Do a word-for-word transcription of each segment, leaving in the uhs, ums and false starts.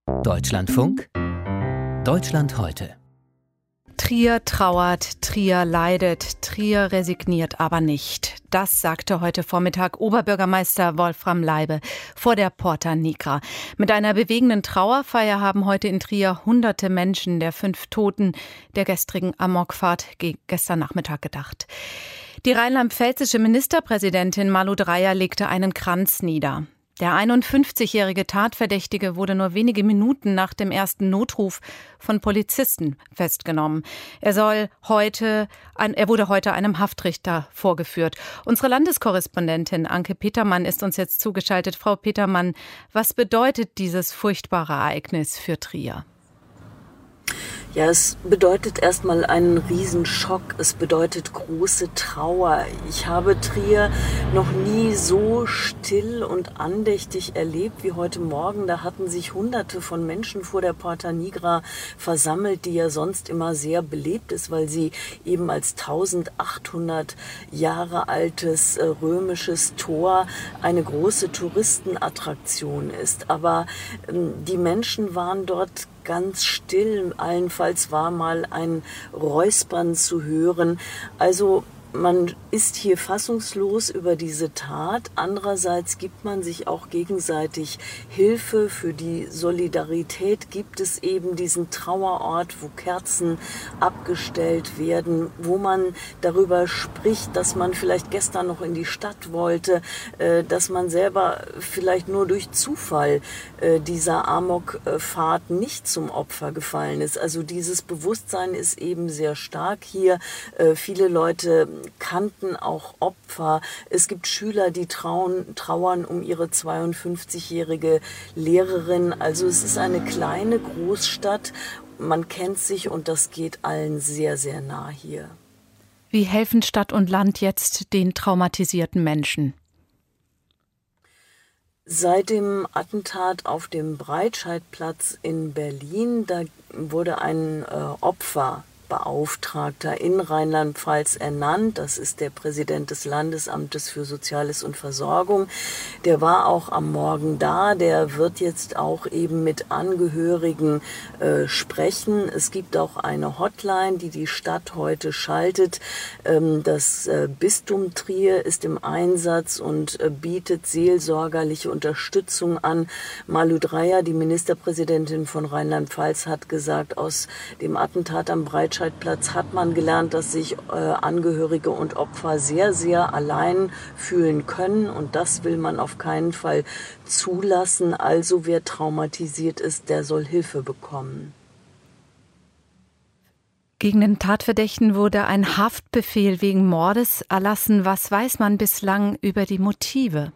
Deutschlandfunk Deutschland heute. Trier trauert, Trier leidet, Trier resigniert aber nicht. Das sagte heute Vormittag Oberbürgermeister Wolfram Leibe vor der Porta Nigra. Mit einer bewegenden Trauerfeier haben heute in Trier hunderte Menschen der fünf Toten der gestrigen Amokfahrt gestern Nachmittag gedacht. Die rheinland-pfälzische Ministerpräsidentin Malu Dreyer legte einen Kranz nieder. Der einundfünfzigjährige Tatverdächtige wurde nur wenige Minuten nach dem ersten Notruf von Polizisten festgenommen. Er soll heute, er wurde heute einem Haftrichter vorgeführt. Unsere Landeskorrespondentin Anke Petermann ist uns jetzt zugeschaltet. Frau Petermann, was bedeutet dieses furchtbare Ereignis für Trier? Ja, es bedeutet erstmal einen Riesenschock. Es bedeutet große Trauer. Ich habe Trier noch nie so still und andächtig erlebt wie heute Morgen. Da hatten sich Hunderte von Menschen vor der Porta Nigra versammelt, die ja sonst immer sehr belebt ist, weil sie eben als eintausendachthundert Jahre altes äh, römisches Tor eine große Touristenattraktion ist. Aber ähm, die Menschen waren dort ganz still, allenfalls war mal ein Räuspern zu hören. Also man ist hier fassungslos über diese Tat. Andererseits gibt man sich auch gegenseitig Hilfe. Für die Solidarität gibt es eben diesen Trauerort, wo Kerzen abgestellt werden, wo man darüber spricht, dass man vielleicht gestern noch in die Stadt wollte, dass man selber vielleicht nur durch Zufall dieser Amokfahrt nicht zum Opfer gefallen ist. Also dieses Bewusstsein ist eben sehr stark hier. Viele Leute kannten auch Opfer. Es gibt Schüler, die trauen, trauern um ihre zweiundfünfzigjährige Lehrerin. Also es ist eine kleine Großstadt. Man kennt sich und das geht allen sehr, sehr nah hier. Wie helfen Stadt und Land jetzt den traumatisierten Menschen? Seit dem Attentat auf dem Breitscheidplatz in Berlin, da wurde ein äh, Opfer Beauftragter in Rheinland-Pfalz ernannt. Das ist der Präsident des Landesamtes für Soziales und Versorgung. Der war auch am Morgen da. Der wird jetzt auch eben mit Angehörigen äh, sprechen. Es gibt auch eine Hotline, die die Stadt heute schaltet. Ähm, das äh, Bistum Trier ist im Einsatz und äh, bietet seelsorgerliche Unterstützung an. Malu Dreyer, die Ministerpräsidentin von Rheinland-Pfalz, hat gesagt, aus dem Attentat am Breitscheidplatz hat man gelernt, dass sich äh, Angehörige und Opfer sehr, sehr allein fühlen können. Und das will man auf keinen Fall zulassen. Also wer traumatisiert ist, der soll Hilfe bekommen. Gegen den Tatverdächtigen wurde ein Haftbefehl wegen Mordes erlassen. Was weiß man bislang über die Motive?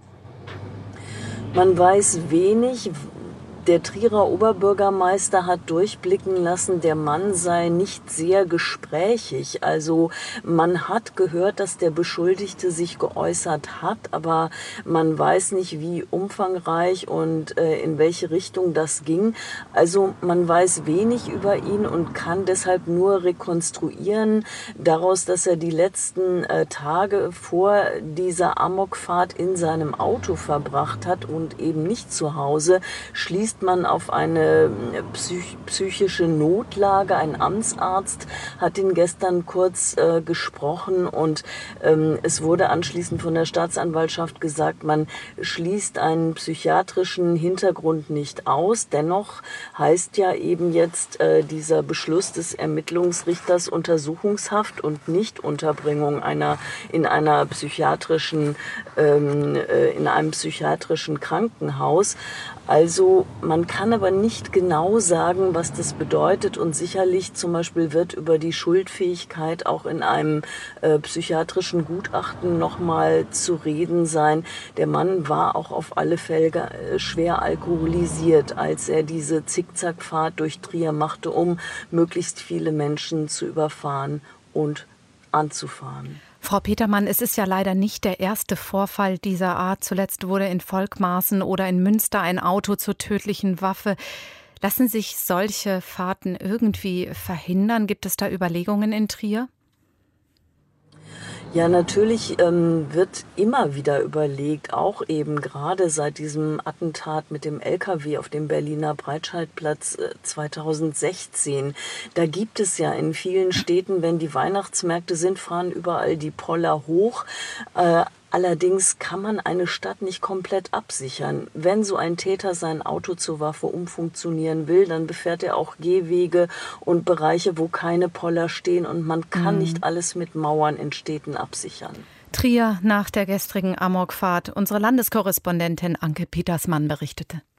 Man weiß wenig. Der Trierer Oberbürgermeister hat durchblicken lassen, der Mann sei nicht sehr gesprächig. Also man hat gehört, dass der Beschuldigte sich geäußert hat, aber man weiß nicht, wie umfangreich und äh, in welche Richtung das ging. Also man weiß wenig über ihn und kann deshalb nur rekonstruieren daraus, dass er die letzten äh, Tage vor dieser Amokfahrt in seinem Auto verbracht hat und eben nicht zu Hause, schließt man auf eine psych- psychische Notlage. Ein Amtsarzt hat ihn gestern kurz äh, gesprochen und ähm, es wurde anschließend von der Staatsanwaltschaft gesagt, man schließt einen psychiatrischen Hintergrund nicht aus. Dennoch heißt ja eben jetzt äh, dieser Beschluss des Ermittlungsrichters Untersuchungshaft und nicht Unterbringung einer in einer psychiatrischen ähm, äh, in einem psychiatrischen Krankenhaus. Also man kann aber nicht genau sagen, was das bedeutet und sicherlich zum Beispiel wird über die Schuldfähigkeit auch in einem äh, psychiatrischen Gutachten nochmal zu reden sein. Der Mann war auch auf alle Fälle äh, schwer alkoholisiert, als er diese Zickzackfahrt durch Trier machte, um möglichst viele Menschen zu überfahren und anzufahren. Frau Petermann, es ist ja leider nicht der erste Vorfall dieser Art. Zuletzt wurde in Volkmarsen oder in Münster ein Auto zur tödlichen Waffe. Lassen sich solche Fahrten irgendwie verhindern? Gibt es da Überlegungen in Trier? Ja, natürlich ähm, wird immer wieder überlegt, auch eben gerade seit diesem Attentat mit dem L K W auf dem Berliner Breitscheidplatz äh, zweitausendsechzehn. Da gibt es ja in vielen Städten, wenn die Weihnachtsmärkte sind, fahren überall die Poller hoch. Äh, Allerdings kann man eine Stadt nicht komplett absichern. Wenn so ein Täter sein Auto zur Waffe umfunktionieren will, dann befährt er auch Gehwege und Bereiche, wo keine Poller stehen. Und man kann mhm. nicht alles mit Mauern in Städten absichern. Trier nach der gestrigen Amokfahrt. Unsere Landeskorrespondentin Anke Petersmann berichtete.